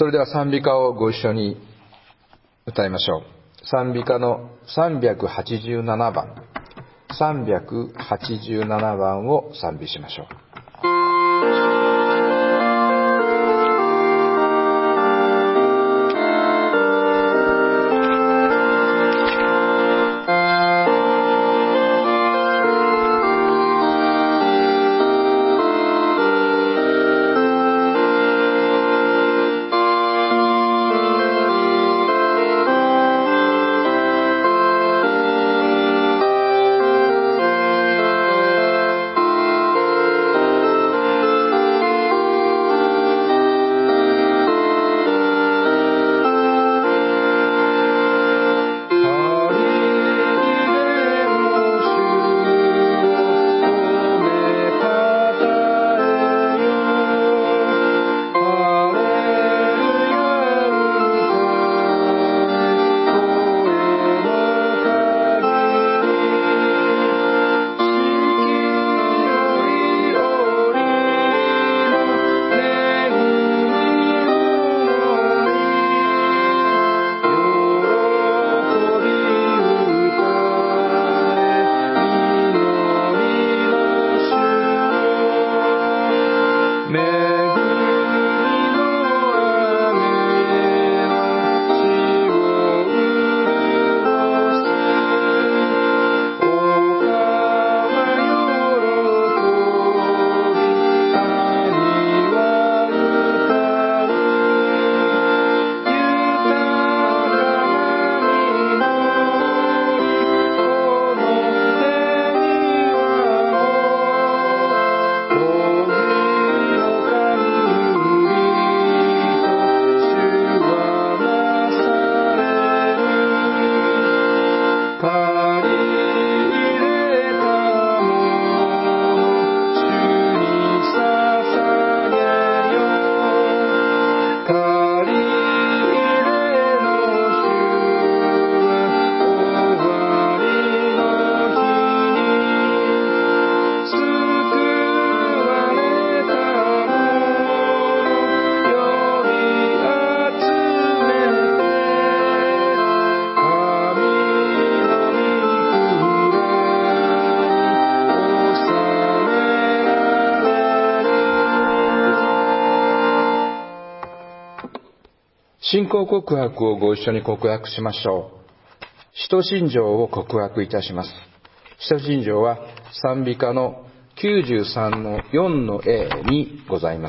それでは賛美歌をご一緒に歌いましょう。賛美歌の387番、387番を賛美しましょう。信仰告白をご一緒に告白しましょう。使徒信条を告白いたします。使徒信条は賛美歌の93の4の A にございます。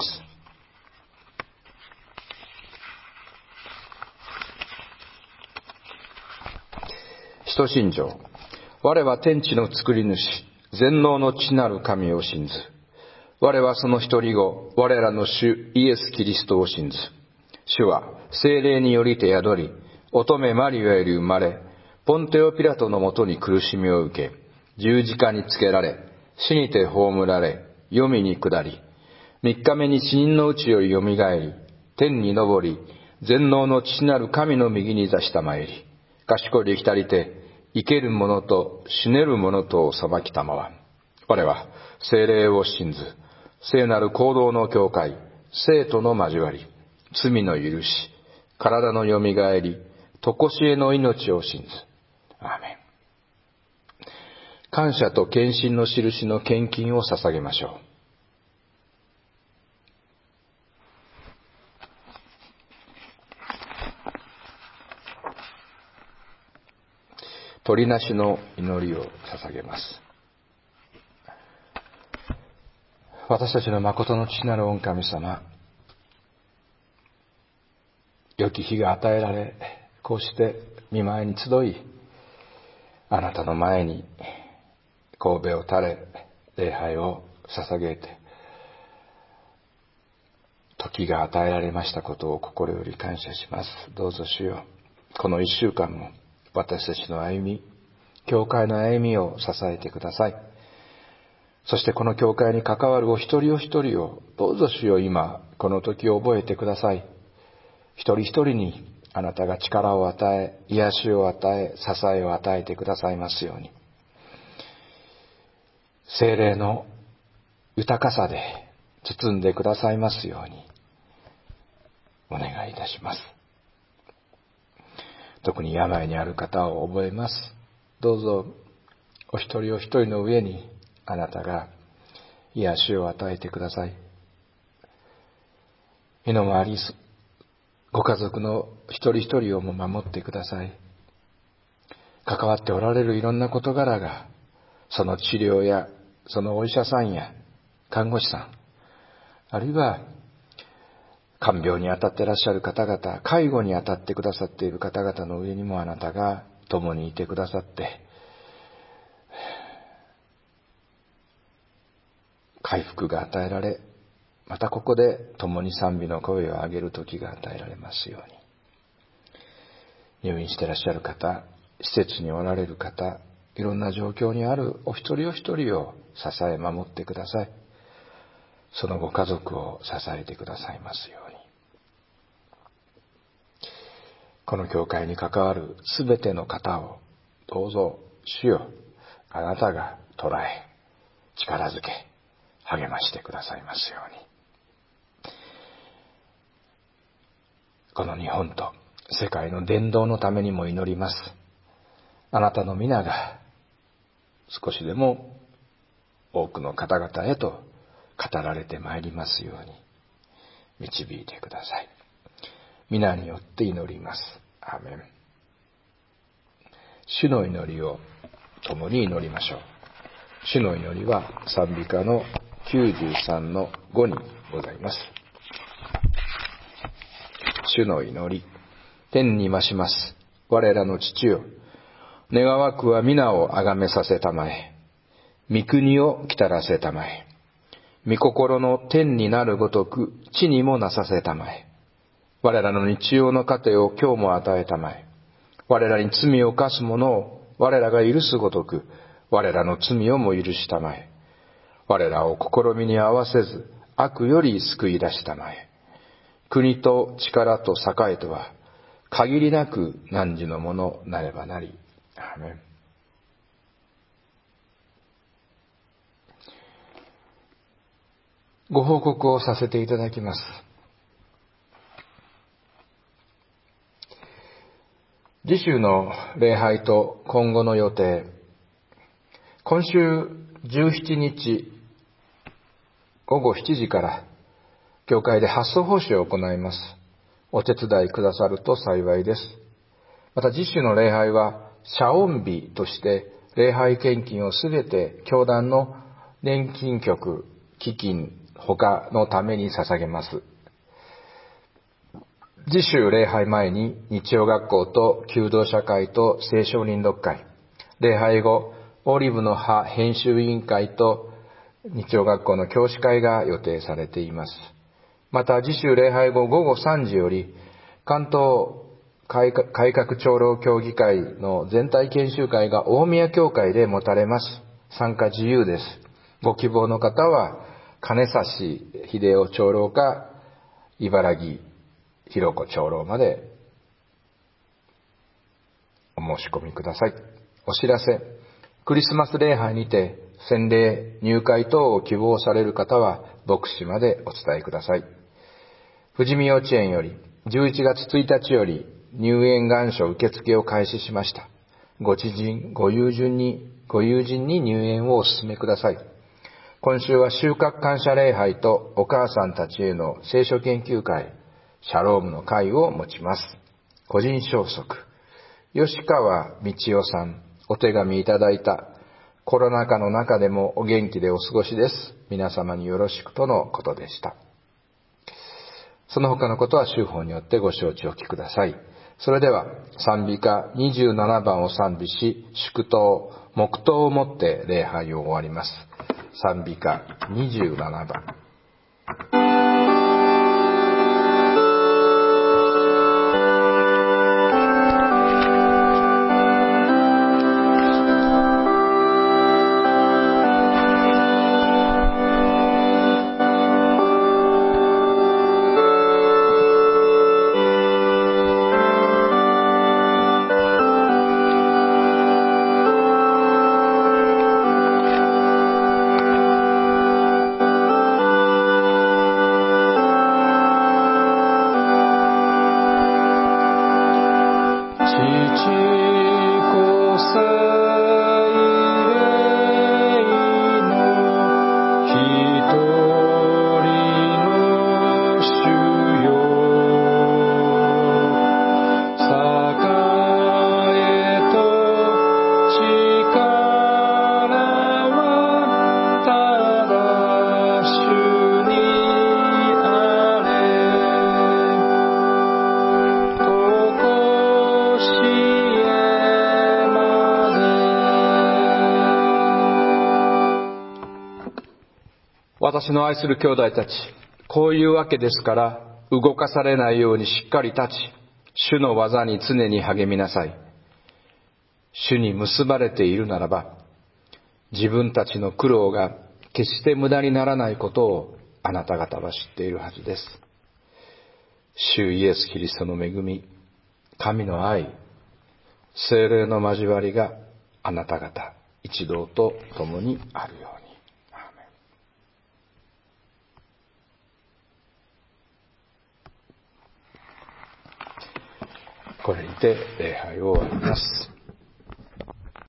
使徒信条。我は天地の作り主、全能の父なる神を信ず。我はその一人子、我らの主イエス・キリストを信ず。主は聖霊によりて宿り、乙女マリアより生まれ、ポンテオピラトのもとに苦しみを受け、十字架につけられ、死にて葬られ、黄泉に下り、三日目に死人のうちよりよみがえり、天に昇り、全能の父なる神の右に座したまえり、賢り浸りて、生ける者と死ねる者とを裁きたまわ。我は聖霊を信ず、聖なる行動の教会、聖徒の交わり、罪の許し、体のよみがえり、とこしえの命を信ず。アーメン。感謝と献身の印の献金を捧げましょう。鳥なしの祈りを捧げます。私たちの誠の父なる御神様、良き日が与えられ、こうして御前に集い、あなたの前に頭を垂れ、礼拝を捧げて、時が与えられましたことを心より感謝します。どうぞ主よ、この一週間も私たちの歩み、教会の歩みを支えてください。そしてこの教会に関わるお一人お一人を、どうぞ主よ、今この時を覚えてください。一人一人にあなたが力を与え、癒しを与え、支えを与えてくださいますように。聖霊の豊かさで包んでくださいますように。 お願いいたします。特に病にある方を覚えます。どうぞお一人お一人の上にあなたが癒しを与えてください。身の回りご家族の一人一人をも守ってください。関わっておられるいろんな事柄が、その治療やそのお医者さんや看護師さん、あるいは看病に当たっていらっしゃる方々、介護に当たってくださっている方々の上にもあなたが共にいてくださって、回復が与えられ、またここで共に賛美の声を上げる時が与えられますように。入院していらっしゃる方、施設におられる方、いろんな状況にあるお一人お一人を支え守ってください。そのご家族を支えてくださいますように。この教会に関わるすべての方をどうぞ主よ、あなたが捉え、力づけ、励ましてくださいますように。この日本と世界の伝道のためにも祈ります。あなたの皆が少しでも多くの方々へと語られてまいりますように導いてください。皆によって祈ります。アーメン。主の祈りを共に祈りましょう。主の祈りは賛美歌の93の5にございます。主の祈り。天に増します。我らの父よ。願わくは皆をあがめさせたまえ。御国を来たらせたまえ。御心の天になるごとく地にもなさせたまえ。我らの日曜の糧を今日も与えたまえ。我らに罪を犯す者を我らが許すごとく我らの罪をも許したまえ。我らを試みに合わせず悪より救い出したまえ。国と力と栄とは限りなく汝のものなればなり。アーメン。ご報告をさせていただきます。次週の礼拝と今後の予定。今週17日午後7時から教会で発送奉仕を行います。お手伝いくださると幸いです。また次週の礼拝は謝恩日として礼拝献金をすべて教団の年金局、基金他のために捧げます。次週礼拝前に日曜学校と弓道社会と聖書臨読会、礼拝後オリブの葉編集委員会と日曜学校の教師会が予定されています。また次週礼拝後午後3時より関東改革長老協議会の全体研修会が大宮教会で持たれます。参加自由です。ご希望の方は金指秀夫長老か茨城弘子長老までお申し込みください。お知らせ。クリスマス礼拝にて洗礼入会等を希望される方は牧師までお伝えください。富士見幼稚園より11月1日より入園願書受付を開始しました。ご知人、ご友人に入園をお勧めください。今週は収穫感謝礼拝とお母さんたちへの聖書研究会、シャロームの会を持ちます。個人消息。吉川道夫さん、お手紙いただいた。コロナ禍の中でもお元気でお過ごしです。皆様によろしくとのことでした。その他のことは宗法によってご承知おきください。それでは賛美歌27番を賛美し、祝祷、黙祷をもって礼拝を終わります。賛美歌27番。 私の愛する兄弟たち、こういうわけですから、動かされないようにしっかり立ち、主の技に常に励みなさい。主に結ばれているならば、自分たちの苦労が決して無駄にならないことをあなた方は知っているはずです。主イエス・キリストの恵み、神の愛、聖霊の交わりがあなた方一同と共にあるように。アーメン。これにて礼拝を終わります。